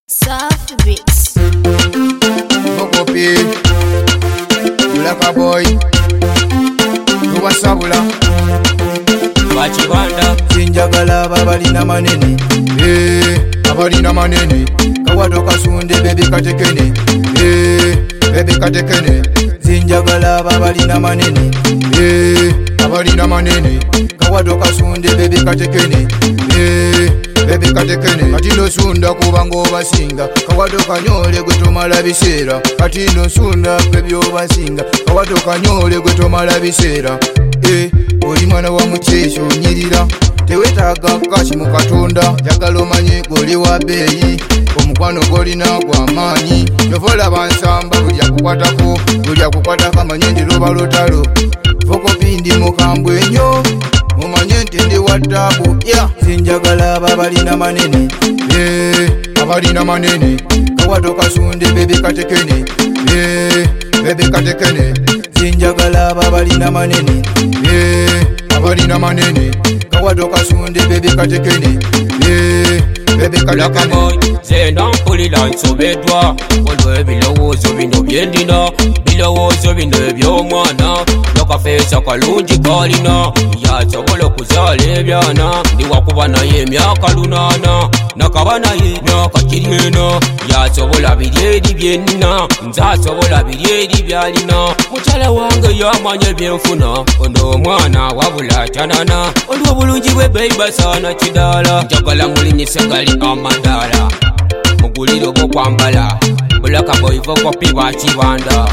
Soft beats. Mokopi, Black boy, Nuwasabula, Bachibanda, Sinjagala babalina manene, abalina manene, Kawato kasunde baby katekene, baby katekene, Sinjagala babalina manene, abalina manene, Kawato kasunde baby katekene, baby katekene, katino sunda kubango basinga, Kawato kanyole gwetomala biseera, katino sunda bebyo basinga, Kawato kanyole gwetomala biseera, oli mwana wa mukyesho onyirira, tewetaaga kashi mu katonda, jagala omanye goli wa bbeeyi, omukwano golina gwa maanyi, yovola bansamba buli akukwatako, buli akukwatako amanye ndi loba lutalo, Vokopi ndi mukambwe nnyo, mumanye nti ndi wa ttaabu, Sinjagala babalina manene, abalina manene, Kawato kasunde baby katekene, baby katekene, Sinjagala babalina manene, abalina manene, Kawato kasunde baby katekene, baby katekene. boy, zenda mpulira nsobedwa, olwo ebirowoozo bino byendina, birowoozo bino eby'omwana, nakafeesa kalungi kalina, yasobola okuzaala ebyana, ndiwakuba naye emyaka 8, nakaba naye emyaka 40, yasobola biri eri byenina, nze asobola biri eri byalina, mukyala wange yamanya ebyenfuna, ono omwana wabula atanana, olwo obulungi bwe beibasaana kidaala, njagala mulinyise gali amadaala, mugulire obwokwambala, Black boy Vokopi Bachibanda.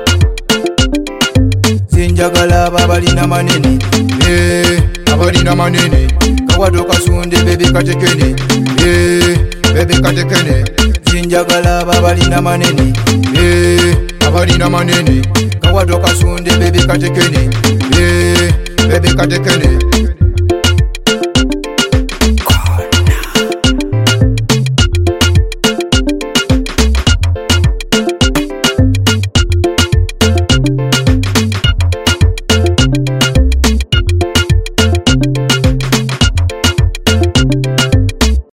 Sinjagala babalina manene, abalina manene, Kawato kasunde baby katekene, baby katekene, Sinjagala babalina manene, abalina manene, Kawato kasunde baby katekene, baby katekene.